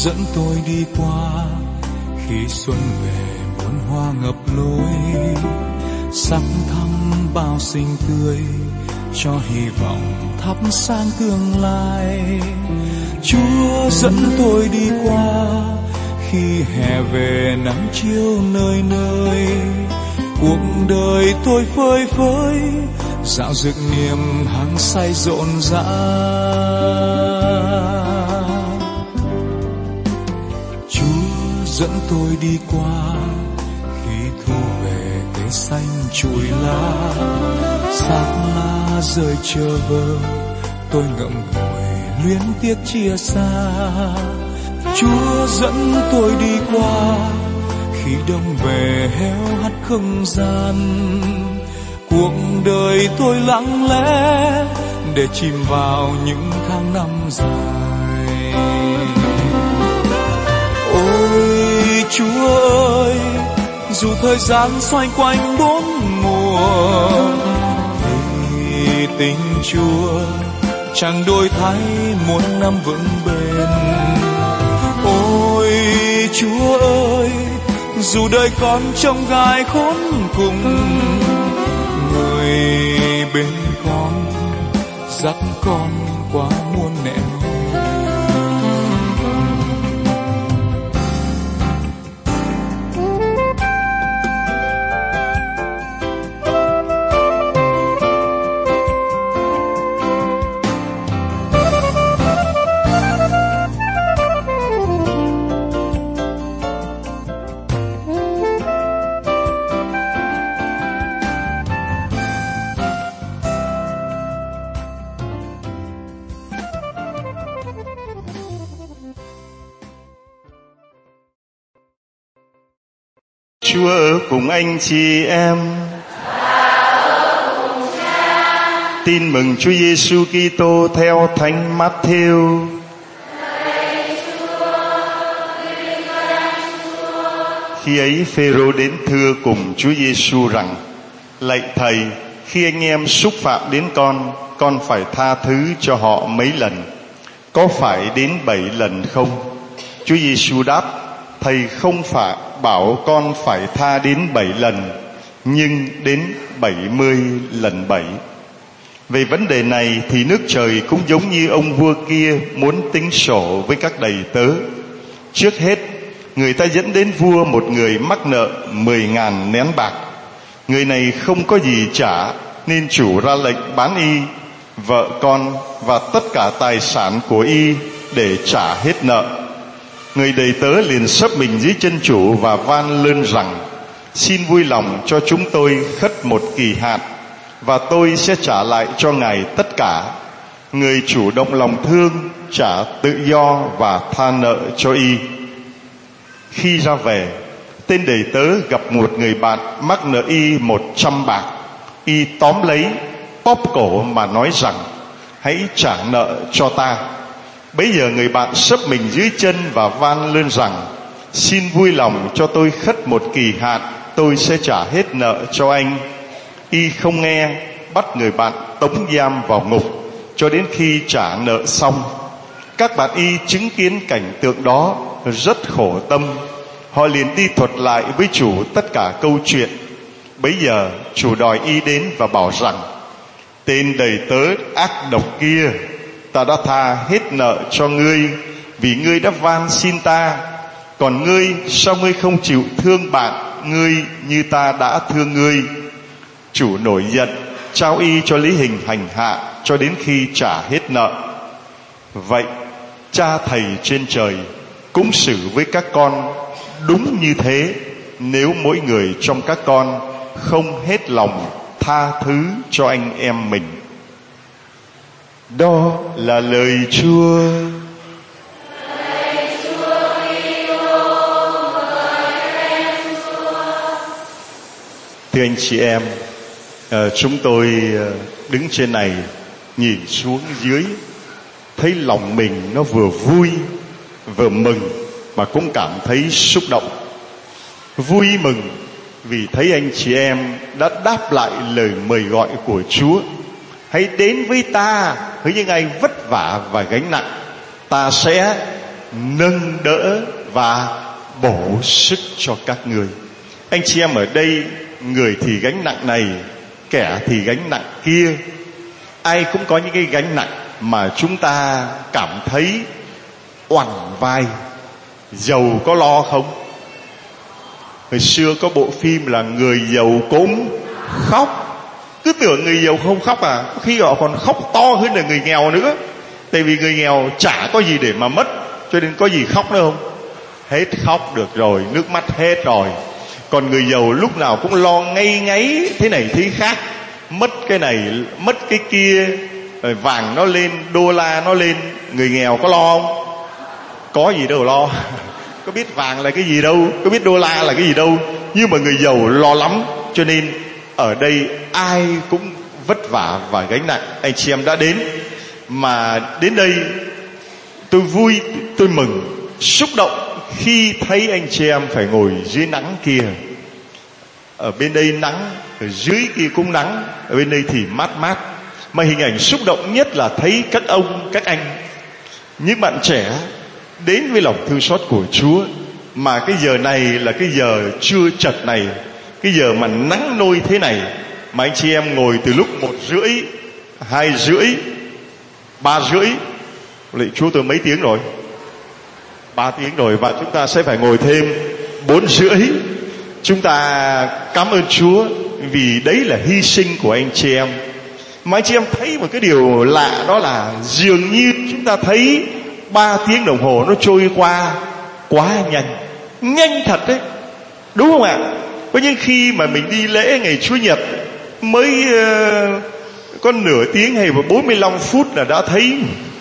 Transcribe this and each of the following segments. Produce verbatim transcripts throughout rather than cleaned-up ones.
dẫn tôi đi qua khi xuân về muôn hoa ngập lối, sắc thắm bao xinh tươi cho hy vọng thắp sáng tương lai. Chúa dẫn tôi đi qua khi hè về nắng chiều nơi nơi, cuộc đời tôi phơi phới dạo rực niềm hăng say rộn rã. Chúa dẫn tôi đi qua khi thu về cây xanh trụi lá, xác lá rơi chờ vơ tôi ngậm ngùi luyến tiếc chia xa. Chúa dẫn tôi đi qua khi đông về héo hắt không gian, cuộc đời tôi lặng lẽ để chìm vào những tháng năm dài. Ôi Chúa ơi, dù thời gian xoay quanh bốn mùa, thì tình Chúa chẳng đổi thay muôn năm vững bền. Ôi Chúa ơi, dù đời con trong gai khốn cùng, người bên con dắt con qua muôn nẻo. Chúa ở cùng anh chị em. Tin mừng Chúa Giêsu Kitô theo Thánh Matthew. Khi ấy Phêrô đến thưa cùng Chúa Giêsu rằng: Lạy Thầy, khi anh em xúc phạm đến con, con phải tha thứ cho họ mấy lần? Có phải đến bảy lần không? Chúa Giêsu đáp: Thầy không phải bảo con phải tha đến bảy lần, nhưng đến bảy mươi lần bảy. Về vấn đề này thì nước trời cũng giống như ông vua kia muốn tính sổ với các đầy tớ. Trước hết, người ta dẫn đến vua một người mắc nợ mười ngàn nén bạc. Người này không có gì trả, nên chủ ra lệnh bán y, vợ con và tất cả tài sản của y để trả hết nợ. Người đầy tớ liền xấp mình dưới chân chủ và van lơn rằng: Xin vui lòng cho chúng tôi khất một kỳ hạn, và tôi sẽ trả lại cho ngài tất cả. Người chủ động lòng thương, trả tự do và tha nợ cho y. Khi ra về, tên đầy tớ gặp một người bạn mắc nợ y một trăm bạc. Y tóm lấy, bóp cổ mà nói rằng: Hãy trả nợ cho ta. Bấy giờ người bạn xấp mình dưới chân và van lên rằng: Xin vui lòng cho tôi khất một kỳ hạn, tôi sẽ trả hết nợ cho anh. Y không nghe, bắt người bạn tống giam vào ngục cho đến khi trả nợ xong. Các bạn y chứng kiến cảnh tượng đó rất khổ tâm. Họ liền đi thuật lại với chủ tất cả câu chuyện. Bấy giờ chủ đòi y đến và bảo rằng: Tên đầy tớ ác độc kia, ta đã tha hết nợ cho ngươi vì ngươi đã van xin ta. Còn ngươi, sao ngươi không chịu thương bạn ngươi như ta đã thương ngươi? Chủ nổi giận, trao y cho lý hình hành hạ cho đến khi trả hết nợ. Vậy Cha Thầy trên trời cũng xử với các con đúng như thế, nếu mỗi người trong các con không hết lòng tha thứ cho anh em mình. Đó là lời Chúa. Thưa anh chị em, chúng tôi đứng trên này nhìn xuống dưới, thấy lòng mình nó vừa vui vừa mừng mà cũng cảm thấy xúc động. Vui mừng vì thấy anh chị em đã đáp lại lời mời gọi của Chúa: Hãy đến với ta với những ai vất vả và gánh nặng, ta sẽ nâng đỡ và bổ sức cho các người. Anh chị em ở đây, người thì gánh nặng này, kẻ thì gánh nặng kia. Ai cũng có những cái gánh nặng mà chúng ta cảm thấy oằn vai. Giàu có lo không? Hồi xưa có bộ phim là người giàu cũng khóc. Cứ tưởng người giàu không khóc à? Khi họ còn khóc to hơn là người nghèo nữa. Tại vì người nghèo chả có gì để mà mất, cho nên có gì khóc nữa không? Hết khóc được rồi, nước mắt hết rồi. Còn người giàu lúc nào cũng lo ngay ngáy thế này thế khác. Mất cái này, mất cái kia, rồi vàng nó lên, đô la nó lên. Người nghèo có lo không? Có gì đâu lo. Có biết vàng là cái gì đâu, có biết đô la là cái gì đâu. Nhưng mà người giàu lo lắm. Cho nên ở đây ai cũng vất vả và gánh nặng. Anh chị em đã đến, mà đến đây tôi vui, tôi mừng, xúc động khi thấy anh chị em phải ngồi dưới nắng kia. Ở bên đây nắng, ở dưới kia cũng nắng, ở bên đây thì mát mát. Mà hình ảnh xúc động nhất là thấy các ông, các anh, những bạn trẻ đến với lòng thương xót của Chúa. Mà cái giờ này là cái giờ trưa chật này, cái giờ mà nắng nôi thế này, mà anh chị em ngồi từ lúc một rưỡi, hai rưỡi, ba rưỡi. Lạy Chúa, tôi mấy tiếng rồi? Ba tiếng rồi. Và chúng ta sẽ phải ngồi thêm bốn rưỡi. Chúng ta cảm ơn Chúa vì đấy là hy sinh của anh chị em. Mà anh chị em thấy một cái điều lạ, đó là dường như chúng ta thấy ba tiếng đồng hồ nó trôi qua quá nhanh. Nhanh thật đấy, đúng không ạ? Có những khi mà mình đi lễ ngày Chúa Nhật mới uh, có nửa tiếng hay bốn mươi lăm phút là đã thấy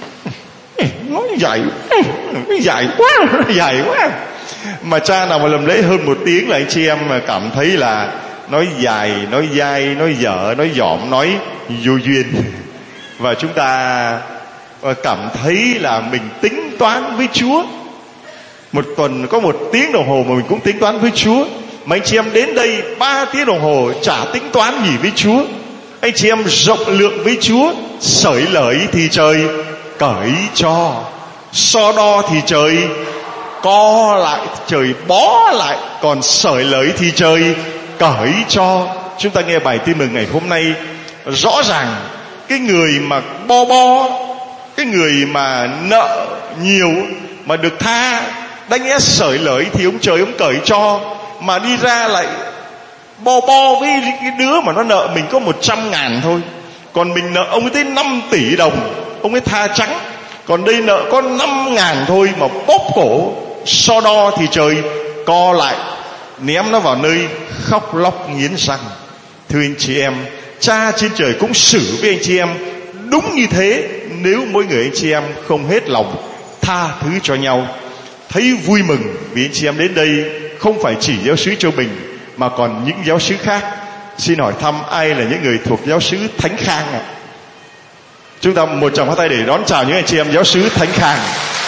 nó dài, dài quá, dài quá. Mà cha nào mà làm lễ hơn một tiếng là anh chị em mà cảm thấy là nói dài, nói dai, nói dở, nói dỏm, nói vô duyên. Và chúng ta cảm thấy là mình tính toán với Chúa. Một tuần có một tiếng đồng hồ mà mình cũng tính toán với Chúa. Mà anh chị em đến đây ba tiếng đồng hồ chả tính toán gì với Chúa. Anh chị em rộng lượng với Chúa. Sởi lởi thì trời cởi cho, so đo thì trời co lại, trời bó lại. Còn sởi lởi thì trời cởi cho. Chúng ta nghe bài tin mừng ngày hôm nay, rõ ràng cái người mà bo bo, cái người mà nợ nhiều mà được tha, đáng lẽ sởi lởi thì ông trời ông cởi cho, mà đi ra lại bo bo với cái đứa mà nó nợ mình có một trăm ngàn thôi. Còn mình nợ ông ấy tới năm tỷ đồng, ông ấy tha trắng. Còn đây nợ có năm ngàn thôi mà bóp cổ, so đo thì trời co lại, ném nó vào nơi khóc lóc nghiến răng. Thưa anh chị em, Cha trên trời cũng xử với anh chị em đúng như thế, nếu mỗi người anh chị em không hết lòng tha thứ cho nhau. Thấy vui mừng vì anh chị em đến đây không phải chỉ giáo xứ Châu Bình mà còn những giáo xứ khác. Xin hỏi thăm ai là những người thuộc giáo xứ Thánh Khang ạ? Chúng ta một tràng pháo tay để đón chào những anh chị em giáo xứ Thánh Khang.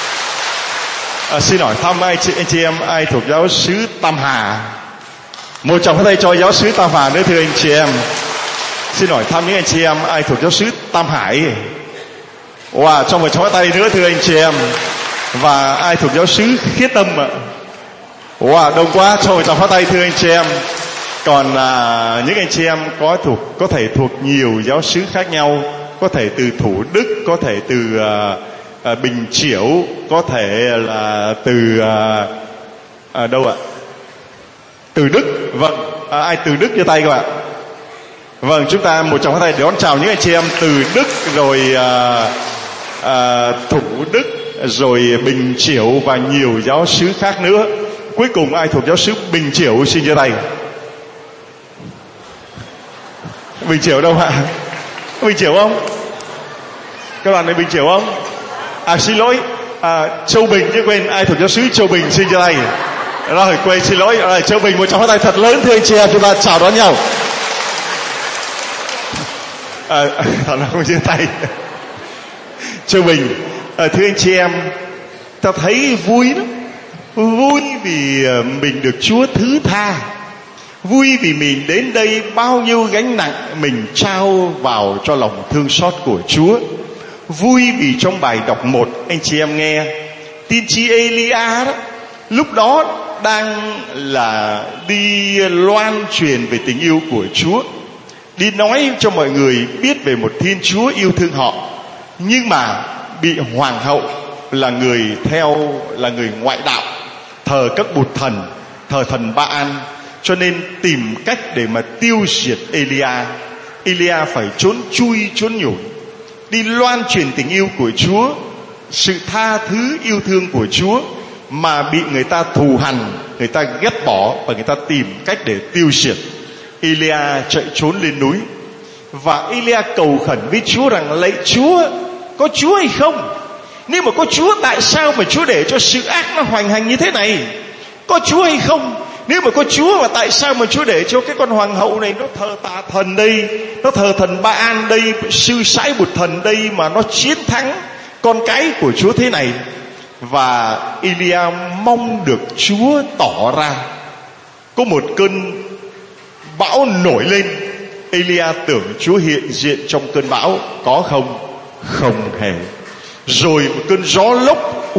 À, xin hỏi thăm ai chị, anh chị em ai thuộc giáo xứ Tam Hà? Một tràng pháo tay cho giáo xứ Tam Hà nữa thưa anh chị em. Xin hỏi thăm những anh chị em ai thuộc giáo xứ Tam Hải. Wow, cho một tràng pháo tay nữa thưa anh chị em. Và ai thuộc giáo xứ Khiết Tâm ạ? Wow, đông quá, cho một tràng pháo tay thưa anh chị em. Còn à, những anh chị em có thuộc có thể thuộc nhiều giáo xứ khác nhau, có thể từ Thủ Đức, có thể từ à, à, Bình Chiểu, có thể là từ à, à, đâu ạ? Từ Đức. Vâng, à, ai từ Đức giơ tay các bạn. Vâng, chúng ta một tràng pháo tay để đón chào những anh chị em từ Đức, rồi à, à, Thủ Đức, rồi Bình Chiểu và nhiều giáo xứ khác nữa. Cuối cùng ai thuộc giáo xứ Bình Chiểu xin giơ tay. Bình Chiểu đâu ạ? Bình Chiểu không? Các bạn này Bình Chiểu không? À xin lỗi, à, Châu Bình chứ quên, ai thuộc giáo xứ Châu Bình xin giơ tay. Rồi quên, xin lỗi. Rồi, Châu Bình một tràng pháo tay thật lớn thưa anh chị em, chúng ta chào đón nhau. À, thật là không giơ tay. Châu Bình, à, thưa anh chị em, ta thấy vui lắm. Vui vì mình được Chúa thứ tha. Vui vì mình đến đây bao nhiêu gánh nặng mình trao vào cho lòng thương xót của Chúa. Vui vì trong bài đọc một anh chị em nghe, Tiên tri Elia đó, lúc đó đang là đi loan truyền về tình yêu của Chúa, đi nói cho mọi người biết về một Thiên Chúa yêu thương họ, nhưng mà bị hoàng hậu là người theo là người ngoại đạo, thờ các bụt thần, thờ thần Ba-an, cho nên tìm cách để mà tiêu diệt Elia. Elia phải trốn chui trốn nhủi, đi loan truyền tình yêu của Chúa, sự tha thứ yêu thương của Chúa, mà bị người ta thù hằn, người ta ghét bỏ và người ta tìm cách để tiêu diệt. Elia chạy trốn lên núi, và Elia cầu khẩn với Chúa rằng: lạy Chúa, có Chúa hay không? Nếu mà có Chúa, tại sao mà Chúa để cho sự ác nó hoành hành như thế này? Có Chúa hay không? Nếu mà có Chúa, mà tại sao mà Chúa để cho cái con hoàng hậu này nó thờ tà thần đây, nó thờ thần Ba-an đây, sư sãi bụt thần đây, mà nó chiến thắng con cái của Chúa thế này? Và Elia mong được Chúa tỏ ra. Có một cơn bão nổi lên, Elia tưởng Chúa hiện diện trong cơn bão, có không? Không hề. Rồi một cơn gió lốc,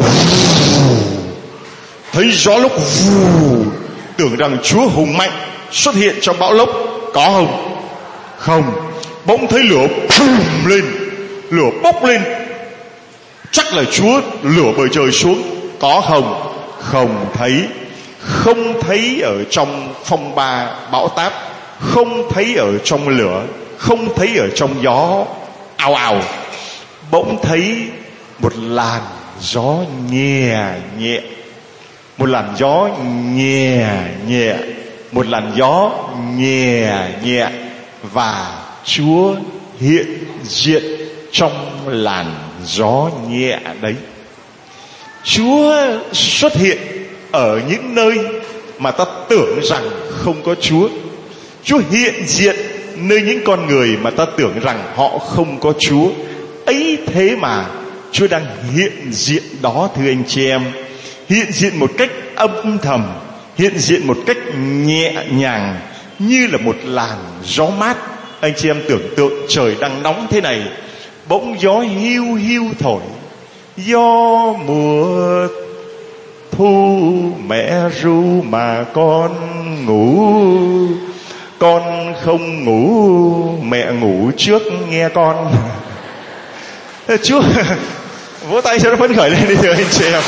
thấy gió lốc, tưởng rằng Chúa hùng mạnh xuất hiện trong bão lốc, có không? Không. Bỗng thấy lửa bùng lên, lửa bốc lên, chắc là Chúa lửa bầu trời xuống, có không? Không thấy. Không thấy ở trong phong ba bão táp, không thấy ở trong lửa, không thấy ở trong gió ào ào. Bỗng thấy một làn gió nhẹ nhẹ, một làn gió nhẹ nhẹ, một làn gió nhẹ nhẹ, và Chúa hiện diện trong làn gió nhẹ đấy. Chúa xuất hiện ở những nơi mà ta tưởng rằng không có Chúa. Chúa hiện diện nơi những con người mà ta tưởng rằng họ không có Chúa. Ấy thế mà Chúa đang hiện diện đó, thưa anh chị em. Hiện diện một cách âm thầm, hiện diện một cách nhẹ nhàng, như là một làn gió mát. Anh chị em tưởng tượng trời đang nóng thế này, bỗng gió hiu hiu thổi, gió mùa thu mẹ ru mà con ngủ, con không ngủ mẹ ngủ trước nghe con. Chúa vỗ tay cho nó phấn khởi lên đi, thưa anh chị em.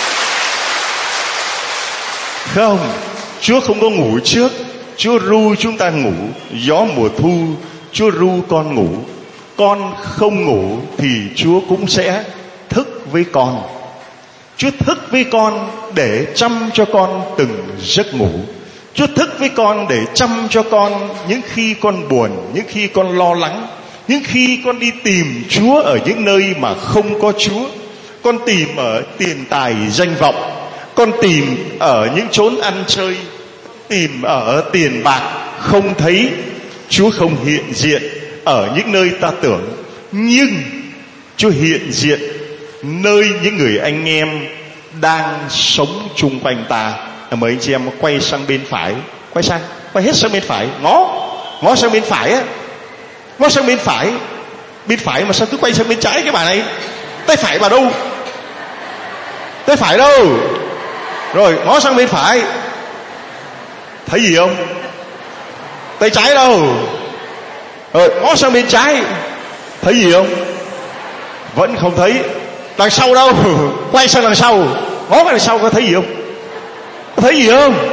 Không, Chúa không có ngủ trước, Chúa ru chúng ta ngủ. Gió mùa thu, Chúa ru con ngủ. Con không ngủ thì Chúa cũng sẽ thức với con. Chúa thức với con để chăm cho con từng giấc ngủ. Chúa thức với con để chăm cho con những khi con buồn, những khi con lo lắng, những khi con đi tìm Chúa ở những nơi mà không có Chúa. Con tìm ở tiền tài danh vọng, con tìm ở những chốn ăn chơi, tìm ở tiền bạc, không thấy. Chúa không hiện diện ở những nơi ta tưởng, nhưng Chúa hiện diện nơi những người anh em đang sống chung quanh ta. Mời anh chị em quay sang bên phải, quay sang, quay hết sang bên phải, ngó, ngó sang bên phải á, ngó sang bên phải. Bên phải mà sao cứ quay sang bên trái cái bà này? Tay phải bà đâu? Tay phải đâu? Rồi ngó sang bên phải, thấy gì không? Tay trái đâu? Rồi ngó sang bên trái, thấy gì không? Vẫn không thấy. Đằng sau đâu? Quay sang đằng sau, ngó cái đằng sau có thấy gì không? Có thấy gì không?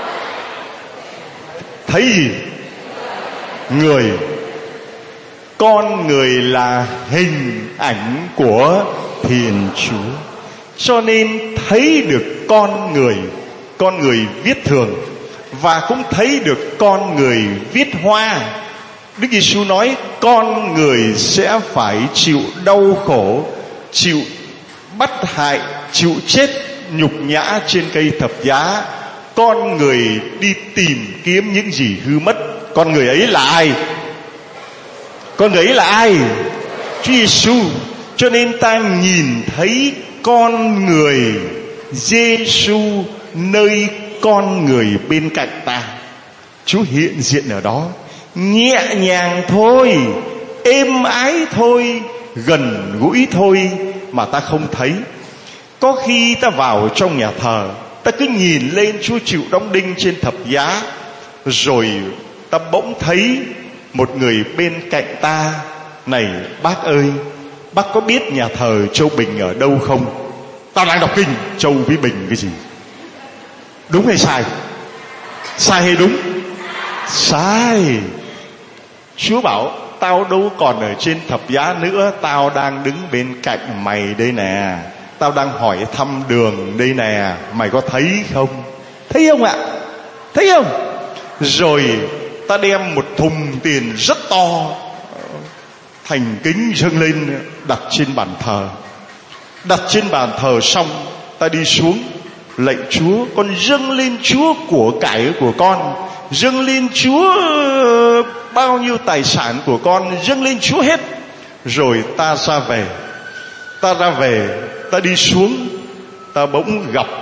Thấy gì? Người. Con người là hình ảnh của Thiên Chúa, cho nên thấy được con người, con người viết thường, và cũng thấy được con người viết hoa. Đức Giêsu nói con người sẽ phải chịu đau khổ, chịu bắt hại, chịu chết nhục nhã trên cây thập giá. Con người đi tìm kiếm những gì hư mất. Con người ấy là ai? Con người ấy là ai? Chúa Giêsu. Cho nên ta nhìn thấy con người Giêsu nơi con người bên cạnh ta. Chúa hiện diện ở đó, nhẹ nhàng thôi, êm ái thôi, gần gũi thôi, mà ta không thấy. Có khi ta vào trong nhà thờ, ta cứ nhìn lên Chúa chịu đóng đinh trên thập giá, rồi ta bỗng thấy một người bên cạnh ta: này bác ơi, bác có biết nhà thờ Châu Bình ở đâu không? Tao đang đọc kinh. Châu với Bình cái gì? Đúng hay sai? Sai hay đúng? Sai. Chúa bảo tao đâu còn ở trên thập giá nữa, tao đang đứng bên cạnh mày đây nè, tao đang hỏi thăm đường đây nè, mày có thấy không? Thấy không ạ? Thấy không? Rồi ta đem một thùng tiền rất to, thành kính dâng lên, đặt trên bàn thờ. Đặt trên bàn thờ xong, ta đi xuống lạy Chúa. Con dâng lên Chúa của cải của con, dâng lên Chúa bao nhiêu tài sản của con, dâng lên Chúa hết. Rồi ta ra về. Ta ra về, ta đi xuống, ta bỗng gặp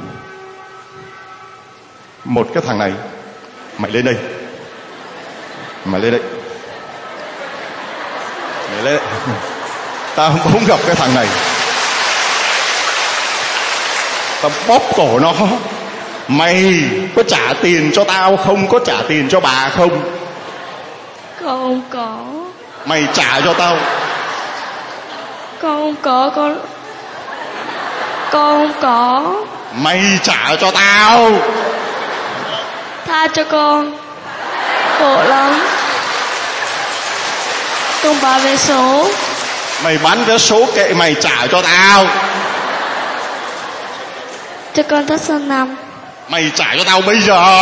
một cái thằng này: mày lên đây, mày lên đây, mày lên đây. Ta bỗng gặp cái thằng này, ta bóp cổ nó: mày có trả tiền cho tao không? Có trả tiền cho bà không? Con không có. Mày trả cho tao. Con không có. Con Con không có. Mày trả cho tao. Tha cho con, khổ lắm. Con bán vé số. Mày bán vé số kệ mày, trả cho tao. Cho con thắt son năm. Mày trả cho tao bây giờ.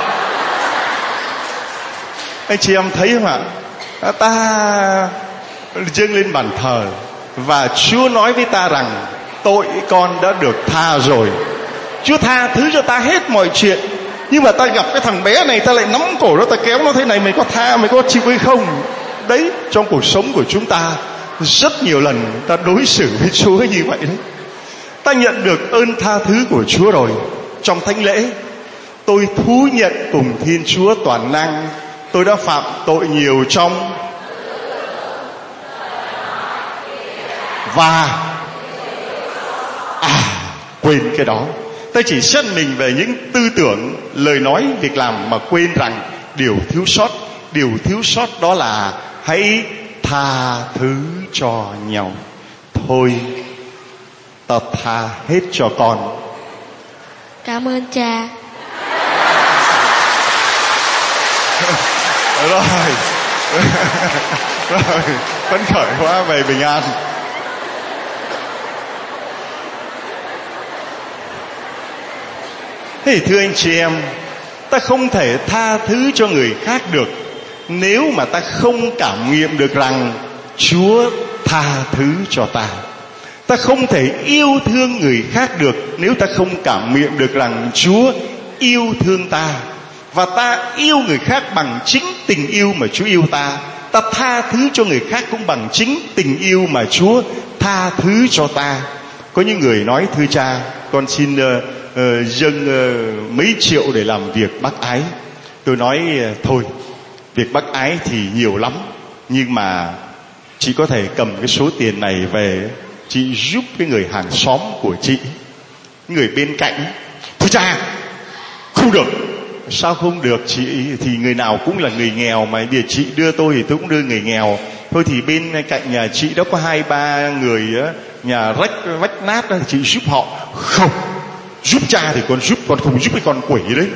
Anh chị em thấy không ạ? Ta dâng lên bàn thờ và Chúa nói với ta rằng tội con đã được tha rồi. Chúa tha thứ cho ta hết mọi chuyện. Nhưng mà ta gặp cái thằng bé này, ta lại nắm cổ nó, ta kéo nó thế này: mày có tha, mày có chịu hay không? Đấy, trong cuộc sống của chúng ta rất nhiều lần ta đối xử với Chúa như vậy đấy. Ta nhận được ơn tha thứ của Chúa rồi. Trong thánh lễ, tôi thú nhận cùng Thiên Chúa toàn năng, tôi đã phạm tội nhiều trong và à quên cái đó. Ta chỉ xét mình về những tư tưởng, lời nói, việc làm mà quên rằng điều thiếu sót, điều thiếu sót đó là hãy tha thứ cho nhau. Thôi, ta tha hết cho con. Cảm ơn cha. Rồi rồi, phấn khởi quá, về bình an. Thế thưa anh chị em, ta không thể tha thứ cho người khác được nếu mà ta không cảm nghiệm được rằng Chúa tha thứ cho ta. Ta không thể yêu thương người khác được nếu ta không cảm nghiệm được rằng Chúa yêu thương ta. Và ta yêu người khác bằng chính tình yêu mà Chúa yêu ta. Ta tha thứ cho người khác cũng bằng chính tình yêu mà Chúa tha thứ cho ta. Có những người nói: thưa cha, con xin uh, uh, dâng uh, mấy triệu để làm việc bác ái. Tôi nói: uh, thôi, việc bác ái thì nhiều lắm, nhưng mà chị có thể cầm cái số tiền này về, chị giúp cái người hàng xóm của chị, người bên cạnh. Thưa cha, không được. Sao không được chị? Thì người nào cũng là người nghèo mà. Bây giờ chị đưa tôi thì tôi cũng đưa người nghèo. Thôi thì bên cạnh nhà chị đó có hai ba người á, nhà rách vách nát đó, thì chị giúp họ. Không, giúp cha thì con giúp, con không giúp cái con quỷ đấy.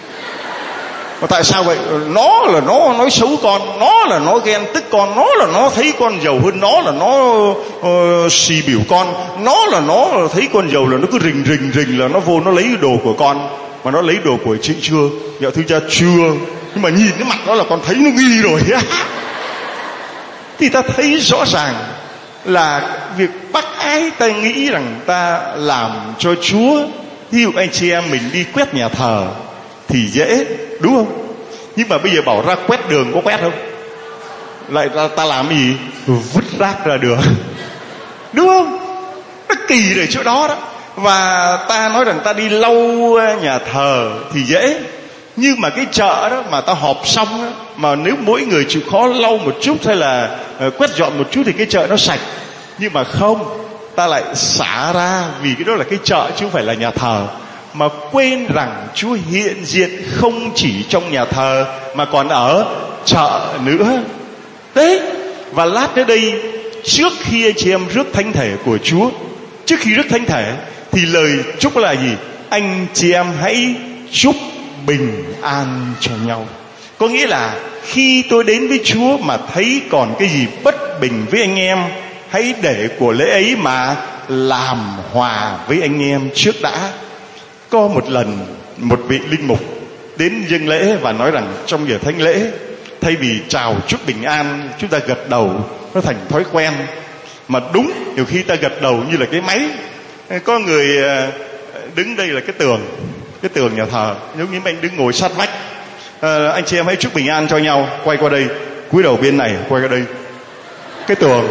Mà tại sao vậy? Nó là nó nói xấu con, nó là nó ghen tức con, nó là nó thấy con giàu hơn, nó là nó uh, xì biểu con, nó là nó thấy con giàu là nó cứ rình rình rình là nó vô nó lấy đồ của con. Mà nó lấy đồ của chị chưa? Dạ thưa cha chưa. Nhưng mà nhìn cái mặt đó là con thấy nó nghi rồi. Thì ta thấy rõ ràng là việc bác ái, ta nghĩ rằng ta làm cho Chúa. Ví dụ anh chị em mình đi quét nhà thờ thì dễ, đúng không? Nhưng mà bây giờ bảo ra quét đường có quét không? Lại ta, ta làm gì? Vứt rác ra đường, đúng không? Nó kỳ ở chỗ đó đó. Và ta nói rằng ta đi lau nhà thờ thì dễ. Nhưng mà cái chợ đó mà ta họp xong đó, mà nếu mỗi người chịu khó lau một chút hay là uh, quét dọn một chút thì cái chợ nó sạch. Nhưng mà không, ta lại xả ra, vì cái đó là cái chợ chứ không phải là nhà thờ, mà quên rằng Chúa hiện diện không chỉ trong nhà thờ mà còn ở chợ nữa. Đấy, và lát nữa đây, trước khi anh chị em rước thánh thể của Chúa, trước khi rước thánh thể thì lời chúc là gì? Anh chị em hãy chúc bình an cho nhau. Có nghĩa là khi tôi đến với Chúa mà thấy còn cái gì bất bình với anh em, hãy để của lễ ấy mà làm hòa với anh em trước đã. Có một lần một vị linh mục đến dâng lễ và nói rằng trong giờ thánh lễ, thay vì chào chúc bình an, chúng ta gật đầu, nó thành thói quen. Mà đúng, nhiều khi ta gật đầu như là cái máy. Có người đứng đây là cái tường, cái tường nhà thờ, giống như anh đứng ngồi sát vách. À, anh chị em hãy chúc bình an cho nhau, quay qua đây, cúi đầu bên này, quay qua đây, cái tường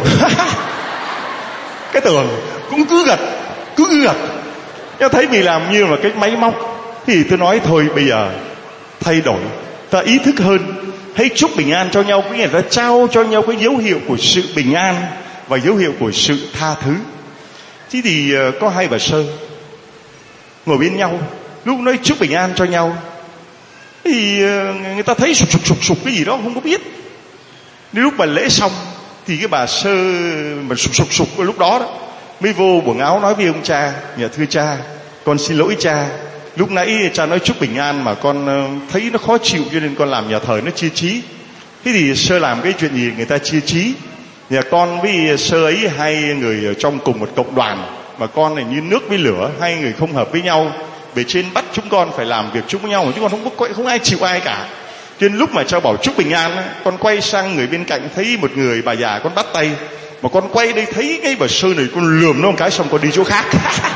cái tường cũng cứ gật, cứ cứ gật. Em thấy mình làm như là cái máy móc. Thì tôi nói thôi, bây giờ thay đổi, ta ý thức hơn, hãy chúc bình an cho nhau, có nghĩa là ta trao cho nhau cái dấu hiệu của sự bình an và dấu hiệu của sự tha thứ. Thế thì có hai bà sơ ngồi bên nhau, lúc nói chúc bình an cho nhau thì người ta thấy sụp sụp sụp sụp cái gì đó không có biết. Đến lúc mà lễ xong thì cái bà sơ mà sụp sụp sụp lúc đó đó mới vô quần áo nói với ông cha: dạ thưa cha, con xin lỗi cha, lúc nãy cha nói chúc bình an mà con thấy nó khó chịu cho nên con làm nhà thờ nó chia trí. Thế thì sơ làm cái chuyện gì người ta chia trí? Nhà con với sơ ấy hai người ở trong cùng một cộng đoàn, mà con này như nước với lửa, hai người không hợp với nhau. Bề trên bắt chúng con phải làm việc chung với nhau mà chúng con không có, không ai chịu ai cả. Cho nên lúc mà cha bảo chúc bình an, con quay sang người bên cạnh thấy một người bà già, con bắt tay. Mà con quay đây thấy cái bà sơ này, con lườm nó một cái xong con đi chỗ khác.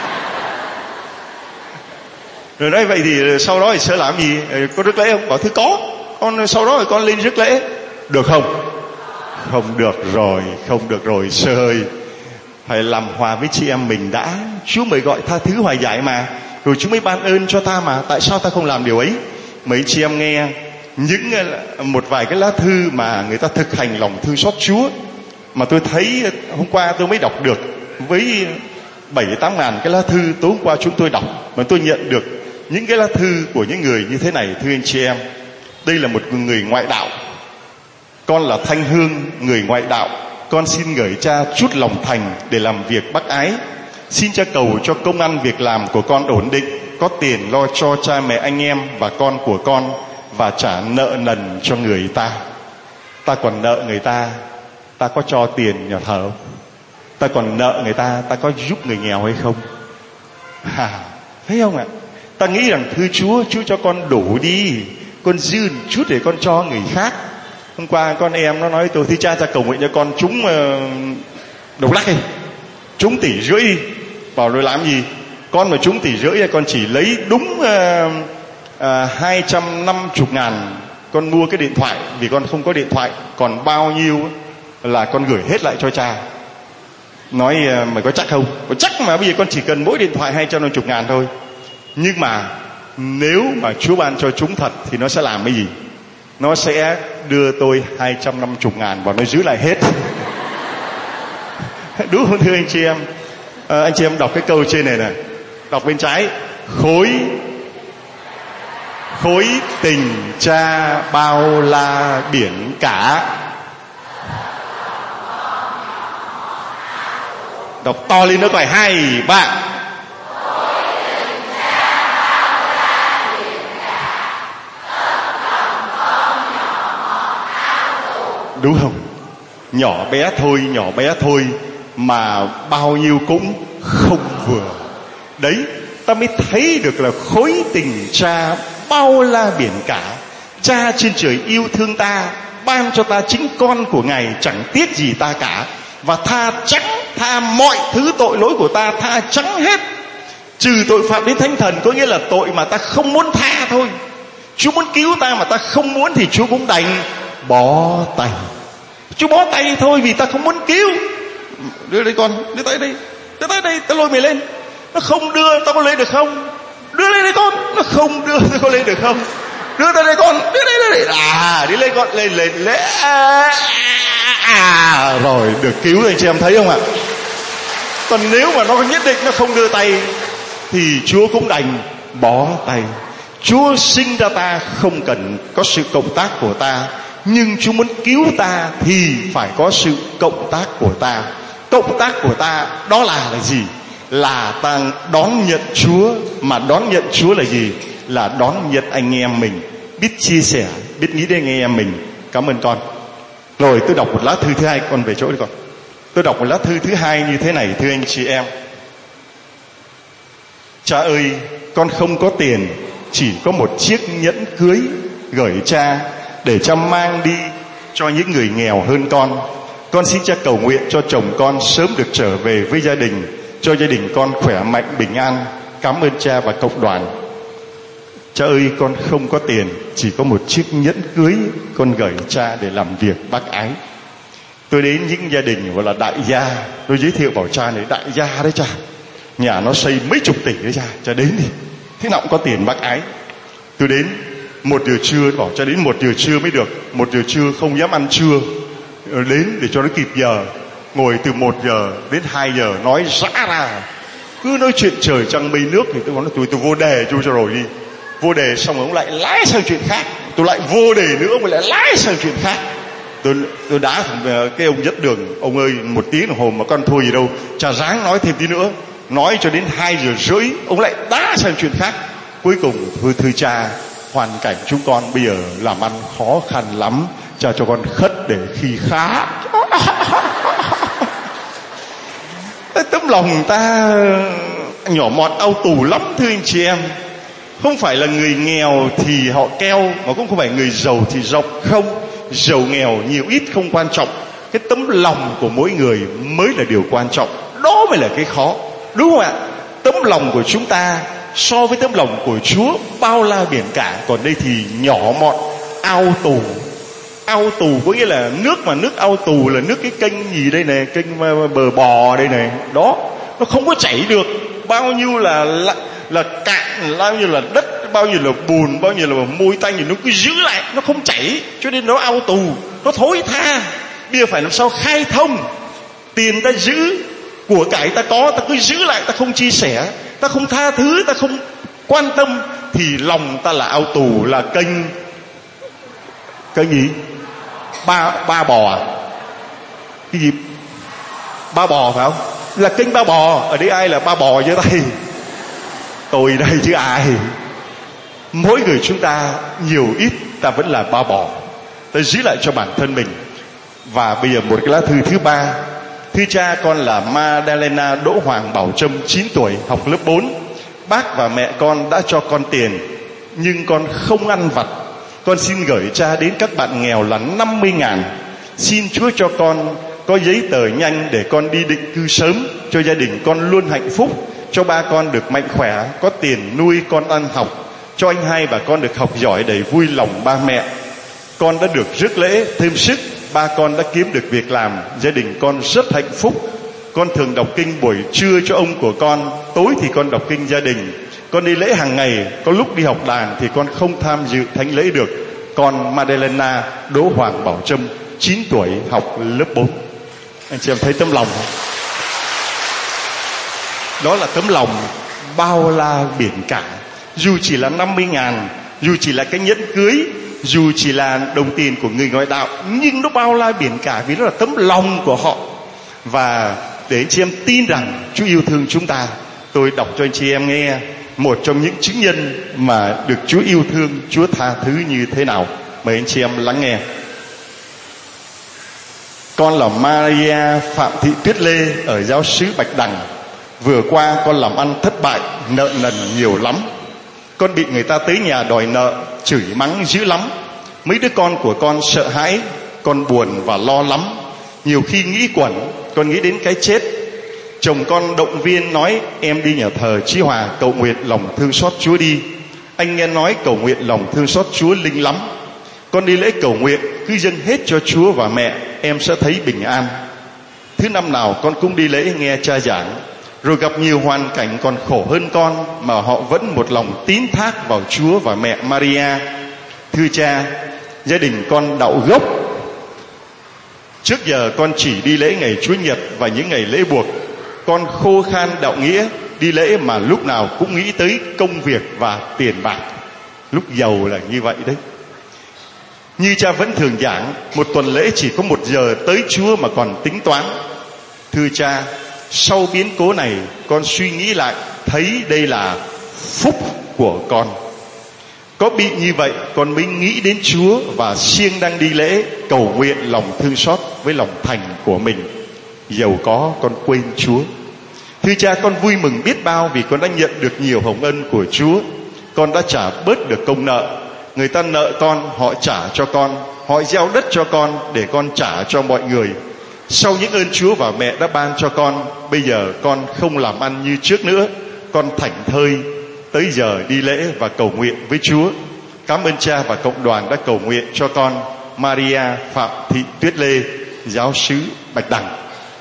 Rồi nói vậy thì sau đó thì sơ làm gì? Có rước lễ không? Bảo thưa có. Con sau đó thì con lên rước lễ. Được không? Không được rồi, không được rồi sơ ơi. Phải làm hòa với chị em mình đã. Chúa mới gọi tha thứ hòa giải mà, rồi Chúa mới ban ơn cho ta mà. Tại sao ta không làm điều ấy? Mấy chị em nghe những một vài cái lá thư mà người ta thực hành lòng thương xót Chúa, mà tôi thấy hôm qua tôi mới đọc được với bảy tám ngàn cái lá thư tối hôm qua chúng tôi đọc, mà tôi nhận được những cái lá thư của những người như thế này. Thưa anh chị em, đây là một người ngoại đạo. Con là Thanh Hương, người ngoại đạo. Con xin gửi cha chút lòng thành để làm việc bác ái. Xin cha cầu cho công ăn việc làm của con ổn định, có tiền lo cho cha mẹ anh em và con của con, và trả nợ nần cho người ta. Ta còn nợ người ta, ta có cho tiền nhà thờ không? Ta còn nợ người ta, ta có giúp người nghèo hay không? À, thấy không ạ? Ta nghĩ rằng thưa Chúa, Chúa cho con đủ đi, con dư một chút để con cho người khác. Hôm qua con em nó nói tôi: thưa cha, cha cầu nguyện cho con trúng uh, đầu lắc đi, trúng tỷ rưỡi đi. Bảo rồi làm gì? Con mà trúng tỷ rưỡi con chỉ lấy đúng hai trăm năm mươi ngàn con mua cái điện thoại, vì con không có điện thoại. Còn bao nhiêu là con gửi hết lại cho cha. Nói uh, mày có chắc không? Có chắc mà, bây giờ con chỉ cần mỗi điện thoại hai trăm năm mươi ngàn thôi. Nhưng mà nếu mà Chúa ban cho chúng thật thì nó sẽ làm cái gì? Nó sẽ đưa tôi hai trăm năm mươi ngàn và nó giữ lại hết. Đúng không thưa anh chị em? À, anh chị em đọc cái câu trên này nè, đọc bên trái: khối khối tình cha bao la biển cả. Đọc to lên nữa coi, hai bạn. Đúng không? Nhỏ bé thôi, nhỏ bé thôi mà bao nhiêu cũng không vừa. Đấy, ta mới thấy được là khối tình cha bao la biển cả. Cha trên trời yêu thương ta, ban cho ta chính con của Ngài, chẳng tiếc gì ta cả, và tha trắng, tha mọi thứ tội lỗi của ta, tha trắng hết, trừ tội phạm đến thánh thần. Có nghĩa là tội mà ta không muốn tha thôi. Chúa muốn cứu ta mà ta không muốn thì Chúa cũng đành bó tay. Chúa bó tay thôi vì ta không muốn cứu. Đưa đây con, đưa tay đây, đưa tay đây, ta lôi mày lên. Nó không đưa, ta có lên được không? Đưa lên đây con. Nó không đưa, ta có lên được không? Đưa tay đây con, đưa đây, đưa đây. À, đi lên con, lên, lên, lên. À, à, rồi, được cứu rồi, anh chị em thấy không ạ? Còn nếu mà nó nhất định nó không đưa tay thì Chúa cũng đành bó tay. Chúa sinh ra ta không cần có sự cộng tác của ta, nhưng Chúa muốn cứu ta thì phải có sự cộng tác của ta. Cộng tác của ta đó là là gì? Là ta đón nhận Chúa. Mà đón nhận Chúa là gì? Là đón nhận anh em mình, biết chia sẻ, biết nghĩ đến anh em mình. Cảm ơn con. Rồi tôi đọc một lá thư thứ hai, con về chỗ đi con. Tôi đọc một lá thư thứ hai như thế này, thưa anh chị em. Cha ơi, con không có tiền, chỉ có một chiếc nhẫn cưới gửi cha để cha mang đi cho những người nghèo hơn con. Con xin cha cầu nguyện cho chồng con sớm được trở về với gia đình, cho gia đình con khỏe mạnh bình an. Cảm ơn cha và cộng đoàn. Cha ơi, con không có tiền, chỉ có một chiếc nhẫn cưới con gửi cha để làm việc bác ái. Tôi đến những gia đình gọi là đại gia, tôi giới thiệu bảo cha này, đại gia đấy cha, nhà nó xây mấy chục tỷ đấy cha, cha đến đi, thế nào cũng có tiền bác ái. Tôi đến một giờ trưa, bảo cha đến một giờ trưa mới được, một giờ trưa không dám ăn trưa, đến để cho nó kịp giờ. Ngồi từ một giờ đến hai giờ nói rã ra, cứ nói chuyện trời trăng mây nước. Thì tôi nói tôi tôi vô đề cho cho rồi đi. Vô đề xong rồi ông lại lái sang chuyện khác, tôi lại vô đề nữa, ông lại lái sang chuyện khác. Tôi tôi đá thằng cái ông dẫn đường, ông ơi một tiếng đồng hồ mà con thua gì đâu, cha ráng nói thêm tí nữa. Nói cho đến hai giờ rưỡi, ông lại đá sang chuyện khác. Cuối cùng thưa thưa cha, hoàn cảnh chúng con bây giờ làm ăn khó khăn lắm, cha cho con khất để khi khá. Tấm lòng ta nhỏ mọt ao tù lắm thưa anh chị em. Không phải là người nghèo thì họ keo, mà cũng không phải người giàu thì rộng. Không, giàu nghèo nhiều ít không quan trọng, cái tấm lòng của mỗi người mới là điều quan trọng. Đó mới là cái khó, đúng không ạ? Tấm lòng của chúng ta so với tấm lòng của Chúa bao la biển cả. Còn đây thì nhỏ mọn ao tù. Ao tù có nghĩa là nước, mà nước ao tù là nước cái kênh gì đây này, kênh bờ bò đây này, đó nó không có chảy được. Bao nhiêu là là, là cạn, bao nhiêu là đất, bao nhiêu là bùn, bao nhiêu là môi tanh thì nó cứ giữ lại, nó không chảy, cho nên nó ao tù, nó thối tha. Bây giờ phải làm sao khai thông. Tiền ta giữ, của cải ta có, ta cứ giữ lại, ta không chia sẻ, ta không tha thứ, ta không quan tâm, thì lòng ta là ao tù, là kênh kênh gì? Ba ba bò à? Cái gì? Ba bò phải không? Là kênh ba bò. Ở đây ai là ba bò giơ tay? Tôi đây chứ ai. Mỗi người chúng ta nhiều ít ta vẫn là ba bò, ta giữ lại cho bản thân mình. Và bây giờ một cái lá thư thứ ba. Thưa cha, con là Madalena Đỗ Hoàng Bảo Trâm, chín tuổi, học lớp bốn. Bác và mẹ con đã cho con tiền, nhưng con không ăn vặt. Con xin gửi cha đến các bạn nghèo là năm mươi ngàn. Xin Chúa cho con có giấy tờ nhanh để con đi định cư sớm, cho gia đình con luôn hạnh phúc, cho ba con được mạnh khỏe, có tiền nuôi con ăn học, cho anh hai bà con được học giỏi đầy vui lòng ba mẹ. Con đã được rước lễ thêm sức, ba con đã kiếm được việc làm, gia đình con rất hạnh phúc. Con thường đọc kinh buổi trưa cho ông của con, tối thì con đọc kinh gia đình. Con đi lễ hàng ngày, có lúc đi học đàn thì con không tham dự thánh lễ được. Con Madalena Đỗ Hoàng Bảo Trâm, chín tuổi, học lớp bốn. Anh chị em thấy tấm lòng không? Đó là tấm lòng bao la biển cả. Dù chỉ là năm mươi ngàn, dù chỉ là cái nhẫn cưới, dù chỉ là đồng tiền của người ngoại đạo, nhưng nó bao la biển cả vì nó là tấm lòng của họ. Và để anh chị em tin rằng Chúa yêu thương chúng ta, tôi đọc cho anh chị em nghe một trong những chứng nhân mà được Chúa yêu thương, Chúa tha thứ như thế nào. Mời anh chị em lắng nghe. Con là Maria Phạm Thị Tuyết Lê ở giáo xứ Bạch Đằng. Vừa qua con làm ăn thất bại, nợ nần nhiều lắm. Con bị người ta tới nhà đòi nợ, chửi mắng dữ lắm. Mấy đứa con của con sợ hãi, con buồn và lo lắm. Nhiều khi nghĩ quẩn, con nghĩ đến cái chết. Chồng con động viên nói em đi nhà thờ Chí Hòa cầu nguyện lòng thương xót Chúa đi. Anh nghe nói cầu nguyện lòng thương xót Chúa linh lắm. Con đi lễ cầu nguyện cứ dâng hết cho Chúa và mẹ, em sẽ thấy bình an. Thứ năm nào con cũng đi lễ nghe cha giảng. Rồi gặp nhiều hoàn cảnh còn khổ hơn con, mà họ vẫn một lòng tín thác vào Chúa và mẹ Maria. Thưa cha, gia đình con đạo gốc. Trước giờ con chỉ đi lễ ngày Chúa Nhật và những ngày lễ buộc. con khô khan đạo nghĩa, đi lễ mà lúc nào cũng nghĩ tới công việc và tiền bạc. Lúc giàu là như vậy đấy. Như cha vẫn thường giảng, một tuần lễ chỉ có một giờ tới Chúa mà còn tính toán. Thưa cha, sau biến cố này con suy nghĩ lại thấy đây là phúc của con. Có bị như vậy con mới nghĩ đến Chúa và siêng năng đi lễ, cầu nguyện lòng thương xót với lòng thành của mình. Dầu có con quên Chúa. Thưa cha, con vui mừng biết bao vì con đã nhận được nhiều hồng ân của Chúa. Con đã trả bớt được công nợ. Người ta nợ con, họ trả cho con. Họ gieo đất cho con để con trả cho mọi người. Sau những ơn Chúa và mẹ đã ban cho con, bây giờ con không làm ăn như trước nữa. Con thảnh thơi tới giờ đi lễ và cầu nguyện với Chúa. Cảm ơn cha và cộng đoàn đã cầu nguyện cho con. Maria Phạm Thị Tuyết Lê, giáo xứ Bạch Đằng.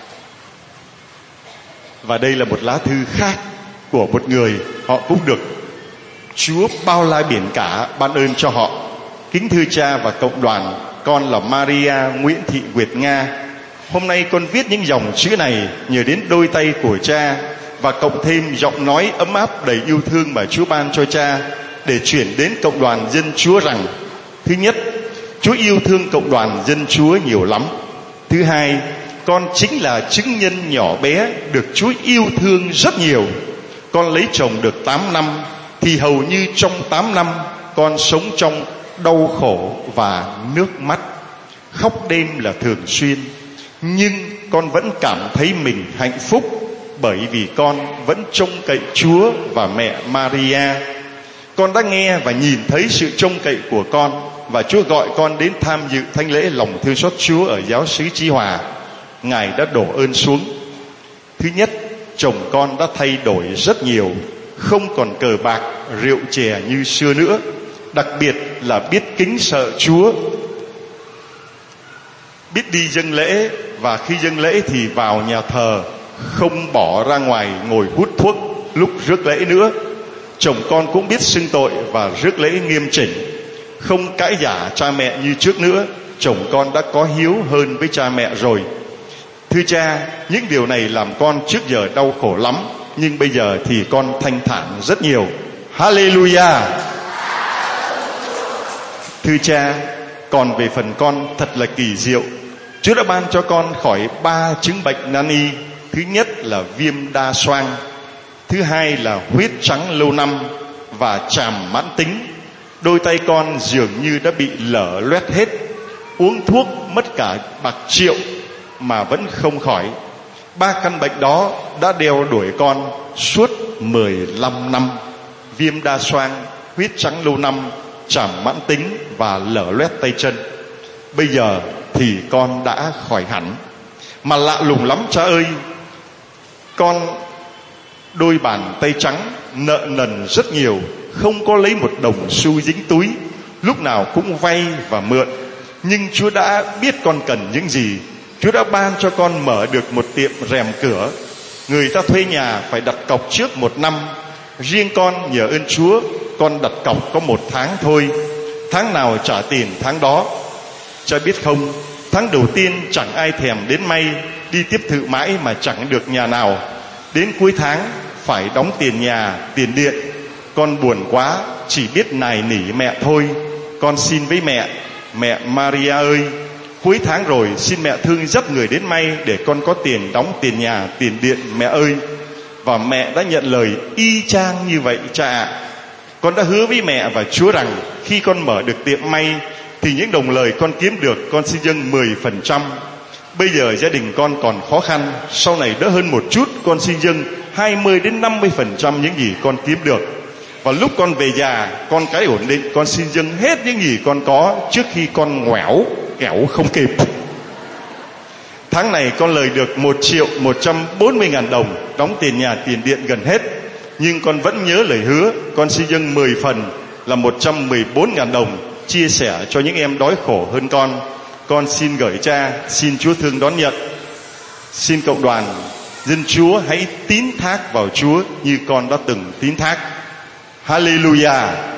Và đây là một lá thư khác của một người, họ cũng được Chúa bao la biển cả ban ơn cho họ. Kính thưa cha và cộng đoàn, con là Maria Nguyễn Thị Nguyệt Nga. Hôm nay con viết những dòng chữ này nhờ đến đôi tay của cha và cộng thêm giọng nói ấm áp đầy yêu thương mà Chúa ban cho cha để chuyển đến cộng đoàn dân Chúa rằng: thứ nhất, Chúa yêu thương cộng đoàn dân Chúa nhiều lắm. Thứ hai, con chính là chứng nhân nhỏ bé được Chúa yêu thương rất nhiều. Con lấy chồng được tám năm, thì hầu như trong tám năm con sống trong đau khổ và nước mắt, khóc đêm là thường xuyên. Nhưng con vẫn cảm thấy mình hạnh phúc bởi vì con vẫn trông cậy Chúa và mẹ Maria. Con đã nghe và nhìn thấy sự trông cậy của con, và Chúa gọi con đến tham dự thánh lễ lòng thương xót Chúa ở giáo xứ Chí Hòa. Ngài đã đổ ơn xuống. Thứ nhất, chồng con đã thay đổi rất nhiều, không còn cờ bạc, rượu chè như xưa nữa. Đặc biệt là biết kính sợ Chúa, biết đi dâng lễ, và khi dâng lễ thì vào nhà thờ, không bỏ ra ngoài ngồi hút thuốc lúc rước lễ nữa. Chồng con cũng biết xưng tội và rước lễ nghiêm chỉnh, không cãi giả cha mẹ như trước nữa. Chồng con đã có hiếu hơn với cha mẹ rồi. Thưa cha, những điều này làm con trước giờ đau khổ lắm, nhưng bây giờ thì con thanh thản rất nhiều. Hallelujah. Thưa cha, còn về phần con thật là kỳ diệu. Chúa đã ban cho con khỏi ba chứng bệnh nan y. Thứ nhất là viêm đa xoang, thứ hai là huyết trắng lâu năm và tràm mãn tính. Đôi tay con dường như đã bị lở loét hết, uống thuốc mất cả bạc triệu mà vẫn không khỏi. Ba căn bệnh đó đã đeo đuổi con suốt mười lăm năm: viêm đa xoang, huyết trắng lâu năm, tràm mãn tính và lở loét tay chân. Bây giờ thì con đã khỏi hẳn. Mà lạ lùng lắm cha ơi, con đôi bàn tay trắng, nợ nần rất nhiều, không có lấy một đồng xu dính túi, lúc nào cũng vay và mượn. Nhưng Chúa đã biết con cần những gì. Chúa đã ban cho con mở được một tiệm rèm cửa. Người ta thuê nhà phải đặt cọc trước một năm. Riêng con nhờ ơn Chúa, con đặt cọc có một tháng thôi. Tháng nào trả tiền tháng đó. Cha biết không, tháng đầu tiên chẳng ai thèm đến may, đi tiếp thự mãi mà chẳng được nhà nào. Đến cuối tháng phải đóng tiền nhà, tiền điện. Con buồn quá, chỉ biết nài nỉ mẹ thôi. Con xin với mẹ: mẹ Maria ơi, cuối tháng rồi xin mẹ thương dắt người đến may để con có tiền đóng tiền nhà, tiền điện mẹ ơi. Và mẹ đã nhận lời y chang như vậy cha ạ. Con đã hứa với mẹ và Chúa rằng khi con mở được tiệm may thì những đồng lời con kiếm được con xin dâng mười phần trăm. Bây giờ gia đình con còn khó khăn, sau này đỡ hơn một chút, con xin dâng hai mươi đến năm mươi phần trăm những gì con kiếm được. Và lúc con về già, con cái ổn định, con xin dâng hết những gì con có trước khi con ngoẻo kẻo không kịp. Tháng này con lời được một triệu một trăm bốn mươi ngàn đồng, đóng tiền nhà tiền điện gần hết. Nhưng con vẫn nhớ lời hứa, con xin dâng mười phần là một trăm mười bốn ngàn đồng, chia sẻ cho những em đói khổ hơn con. Con xin gửi cha, xin Chúa thương đón nhận. Xin cộng đoàn dân Chúa hãy tín thác vào Chúa như con đã từng tín thác. Hallelujah.